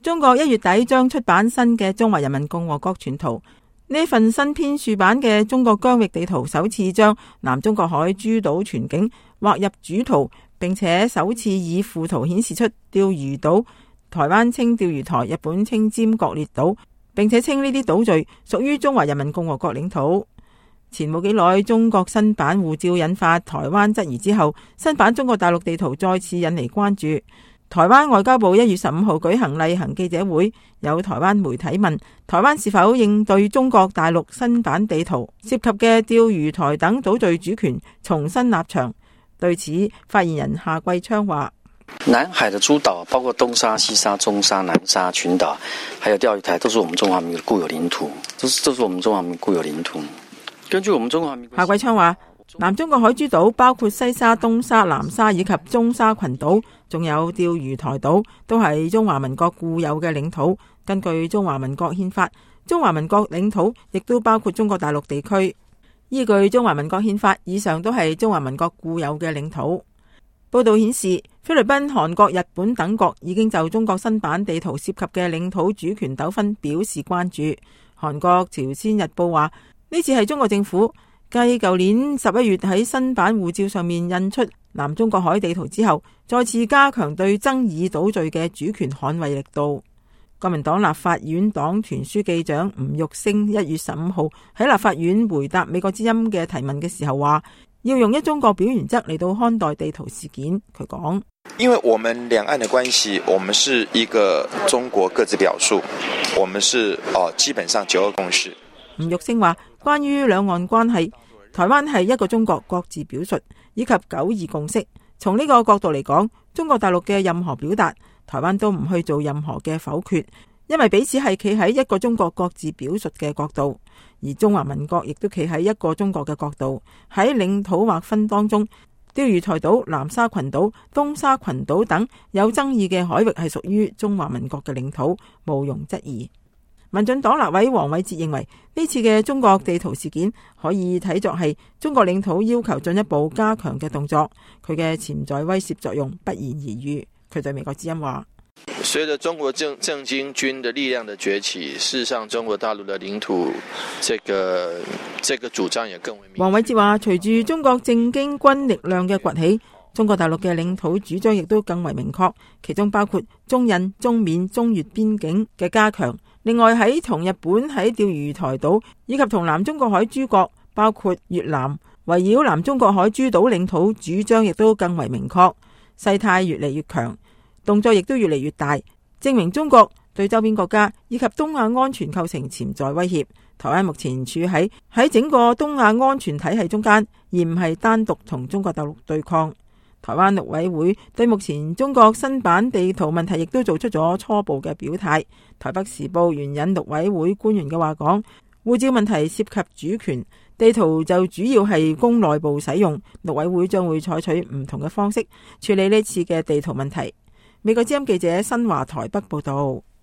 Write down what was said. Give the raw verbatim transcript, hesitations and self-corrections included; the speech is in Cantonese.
中國一月底將出版新嘅《中華人民共和國全圖》，呢份新編署版嘅中國疆域地圖首次將南中國海諸島全景劃入主圖，並且首次以附圖顯示出釣魚島，台灣稱釣魚台，日本稱尖閣列島，並且稱呢啲島嶼屬於中華人民共和國領土。前冇幾耐，中國新版護照引發台灣質疑之後，新版中國大陸地圖再次引嚟關注。台灣外交部一月十五號舉行例行記者會，有台灣媒體問台灣是否應對中國大陸新版地圖涉及嘅釣魚台等島嶼主權重新立場。對此，發言人夏桂昌話： 南海的諸島，包括東沙、西沙、中沙、南沙群島，還有釣魚台，都是我們中華民國固有領土，都是都是我們中華民國固有領土。根據我們中華民國， 夏桂昌話，南中國海諸島包括西沙、東沙、南沙以及中沙群島，仲有釣魚台島，都係中華民國固有嘅領土。根據中華民國憲法，中華民國領土亦都包括中國大陸地區。依據中華民國憲法，以上都係中華民國固有嘅領土。報道顯示，菲律賓、韓國、日本等國已經就中國新版地圖涉及嘅領土主權糾紛表示關注。韓國《朝鮮日報》話，呢次係中國政府繼舊年十一月喺新版護照上面印出南中國海地圖之後，再次加強對爭議島嶼嘅主權捍衛力度。國民黨立法院黨團書記長吳玉星一月十五號喺立法院回答美國之音嘅提問嘅時候話，要用一中國表原則嚟到看待地圖事件。佢講： 因為我們兩岸的關係，我們是一個中國各自表述，我們是哦基本上九二共識。 吳玉星話，關於兩岸關係，台灣係一個中國各自表述以及九二共識。從呢個角度嚟講，中國大陸嘅任何表達，台灣都唔去做任何嘅否決，因為彼此係企喺一個中國各自表述嘅角度，而中華民國亦都企喺一個中國嘅角度。喺領土劃分當中，釣魚台島、南沙群島、東沙群島等有爭議嘅海域係屬於中華民國嘅領土，毋庸質疑。民進黨立委黃偉哲認為，呢次嘅中國地圖事件可以睇作係中國領土要求進一步加強嘅動作，佢嘅潛在威懾作用不言而喻。佢對美國之音話： 隨着中國正正經軍的力量的崛起，事實上中國大陸的領土這個這個主張也更為明確。 黃偉哲話，隨住中國正經軍力量嘅崛起，中國大陸嘅領土主張亦都更為明確，其中包括中印、中緬、中越邊境嘅加強。另外喺同日本喺釣魚台島以及同南中國海諸國，包括越南，圍繞南中國海諸島領土主張亦都更為明確，勢態越嚟越強，動作亦都越嚟越大，證明中國對周邊國家以及東亞安全構成潛在威脅。台灣目前處喺喺整個東亞安全體系中間，而唔係單獨同中國大陸對抗。台灣陸委會對目前中國新版地圖問題亦都做出咗初步嘅表態。台北時報援引陸委會官員嘅話講，護照問題涉及主權，地圖就主要係供內部使用，陸委會將會採取唔同嘅方式處理呢次嘅地圖問題。美國之音記者新華台北報道。